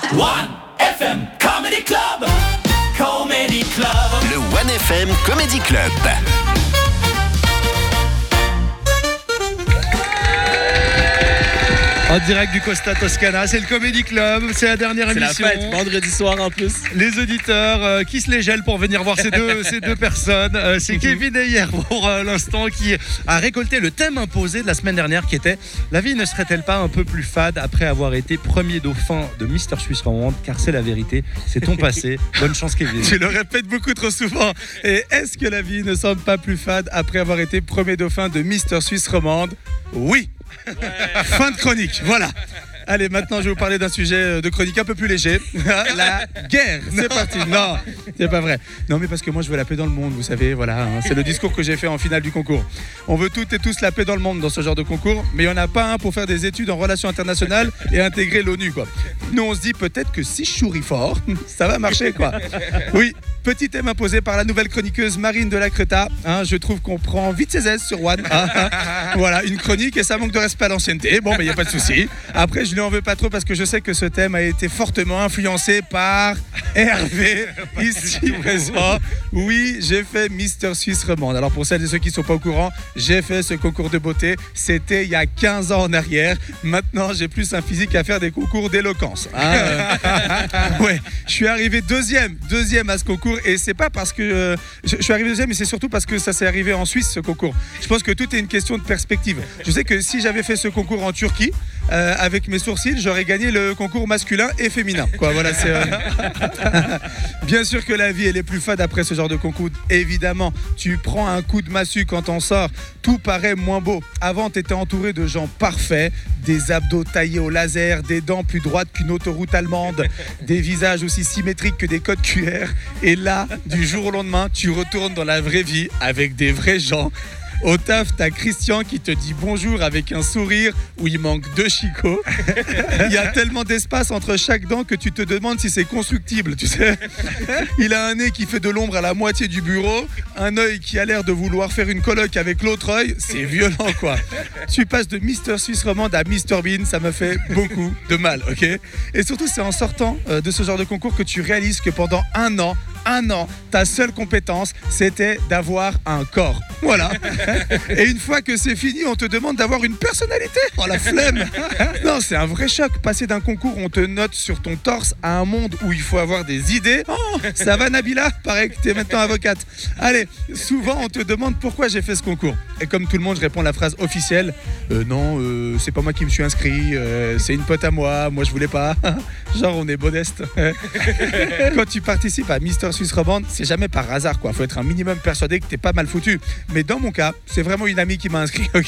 1FM Comedy Club. Comedy Club. Le 1FM Comedy Club. En direct du Costa Toscana, c'est le Comedy Club, c'est la dernière émission. C'est la fête, vendredi soir en plus. Les auditeurs qui se les gèlent pour venir voir ces deux personnes. C'est Kevin et hier pour l'instant qui a récolté le thème imposé de la semaine dernière qui était « La vie ne serait-elle pas un peu plus fade après avoir été premier dauphin de Mister Suisse Romande ?» Car c'est la vérité, c'est ton passé. Bonne chance Kevin. Tu le répètes beaucoup trop souvent. Et est-ce que la vie ne semble pas plus fade après avoir été premier dauphin de Mister Suisse Romande ? Oui. Ouais. Fin de chronique, voilà. Allez, maintenant je vais vous parler d'un sujet de chronique un peu plus léger. La guerre, c'est parti. Non, c'est pas vrai. Non, mais parce que moi je veux la paix dans le monde, vous savez, voilà. C'est le discours que j'ai fait en finale du concours. On veut toutes et tous la paix dans le monde dans ce genre de concours, mais il n'y en a pas un pour faire des études en relations internationales et intégrer l'ONU, quoi. Nous, on se dit peut-être que si je souris fort, ça va marcher, quoi. Oui, petit thème imposé par la nouvelle chroniqueuse Marine de la Creta. Je trouve qu'on prend vite ses aises sur One. Voilà, une chronique et ça manque de respect à l'ancienneté. Bon, mais il n'y a pas de souci. Après, je lui en veux pas trop parce que je sais que ce thème a été fortement influencé par Hervé, ici présent. Oui, j'ai fait Mister Suisse Romande. Alors pour celles et ceux qui ne sont pas au courant, j'ai fait ce concours de beauté. C'était il y a 15 ans en arrière. Maintenant, j'ai plus un physique à faire des concours d'éloquence. Ouais, je suis arrivé deuxième à ce concours et c'est pas parce que je suis arrivé deuxième, mais c'est surtout parce que ça s'est arrivé en Suisse ce concours. Je pense que tout est une question de perspective. Je sais que si j'avais fait ce concours en Turquie, avec mes sourcils, j'aurais gagné le concours masculin et féminin. Quoi, voilà, c'est bien sûr que la vie elle est plus fade après ce genre de concours. Évidemment, tu prends un coup de massue quand t'en sors, tout paraît moins beau. Avant, t'étais entouré de gens parfaits, des abdos taillés au laser, des dents plus droites qu'une autoroute allemande, des visages aussi symétriques que des codes QR. Et là, du jour au lendemain, tu retournes dans la vraie vie avec des vrais gens. Au taf, t'as Christian qui te dit bonjour avec un sourire où il manque 2 chicots. Il y a tellement d'espace entre chaque dent que tu te demandes si c'est constructible, tu sais. Il a un nez qui fait de l'ombre à la moitié du bureau, un œil qui a l'air de vouloir faire une coloc avec l'autre œil. C'est violent, quoi. Tu passes de Mister Suisse Romande à Mr Bean, ça me fait beaucoup de mal, ok ? Et surtout, c'est en sortant de ce genre de concours que tu réalises que pendant un an, ta seule compétence, c'était d'avoir un corps. Voilà. Et une fois que c'est fini, on te demande d'avoir une personnalité. Oh, la flemme. Non, c'est un vrai choc. Passer d'un concours où on te note sur ton torse à un monde où il faut avoir des idées. Oh, ça va Nabila ? Paraît que t'es maintenant avocate. Allez, souvent on te demande pourquoi j'ai fait ce concours. Et comme tout le monde, je réponds la phrase officielle. Non, c'est pas moi qui me suis inscrit. C'est une pote à moi. Moi, je voulais pas. Genre, on est modeste. Quand tu participes à Mister Suisse Romande, c'est jamais par hasard, quoi. Faut être un minimum persuadé que t'es pas mal foutu. Mais dans mon cas, c'est vraiment une amie qui m'a inscrit, ok ?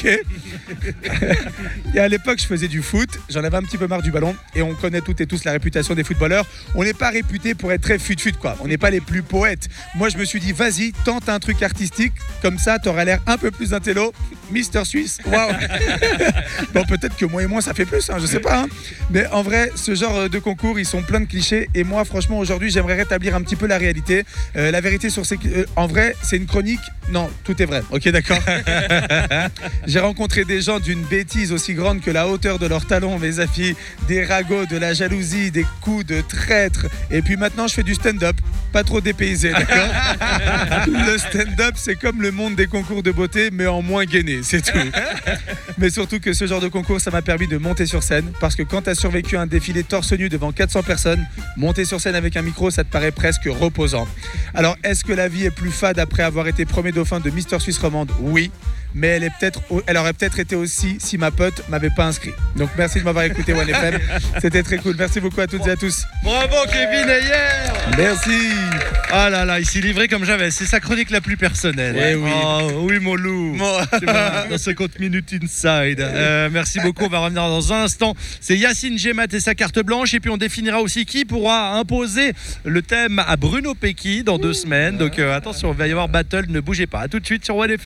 Et à l'époque, je faisais du foot. J'en avais un petit peu marre du ballon. Et on connaît toutes et tous la réputation des footballeurs. On n'est pas réputé pour être très fut-fut, quoi. On n'est pas les plus poètes. Moi, je me suis dit, vas-y, tente un truc artistique. Comme ça, t'auras l'air un peu plus intello. Mister Suisse, waouh. Bon, peut-être que moi et moi, ça fait plus, je sais pas. Mais en vrai, ce genre de concours, ils sont pleins de clichés. Et moi, franchement, aujourd'hui, j'aimerais rétablir un petit peu la réalité. La vérité sur ces... en vrai, c'est une chronique. Non, tout est vrai. Ok, d'accord. J'ai rencontré des gens d'une bêtise aussi grande que la hauteur de leurs talons, mes amis. Des ragots, de la jalousie, des coups de traître. Et puis maintenant, je fais du stand-up. Pas trop dépaysé, d'accord. Le stand-up, c'est comme le monde des concours de beauté, mais en moins gainé, c'est tout. Mais surtout que ce genre de concours, ça m'a permis de monter sur scène. Parce que quand t'as survécu à un défilé torse nu devant 400 personnes, monter sur scène avec un micro, ça te paraît presque reposant. Alors, est-ce que la vie est plus fade après avoir été premier dauphin de Mister Suisse Romande ? Oui. Mais elle aurait peut-être été aussi si ma pote m'avait pas inscrit. Donc merci de m'avoir écouté 1FM. C'était très cool. Merci beaucoup à toutes et à tous. Bravo Kevin et hier. Merci. Ah là là, il s'est livré comme jamais. C'est sa chronique la plus personnelle. Eh oui. Oh, oui mon loup. Dans 50 minutes inside. Merci beaucoup. On va revenir dans un instant. C'est Yacine Gemat et sa carte blanche. Et puis on définira aussi qui pourra imposer le thème à Bruno Pecky dans 2 semaines. Donc attention, il va y avoir battle. Ne bougez pas. À tout de suite sur 1FM.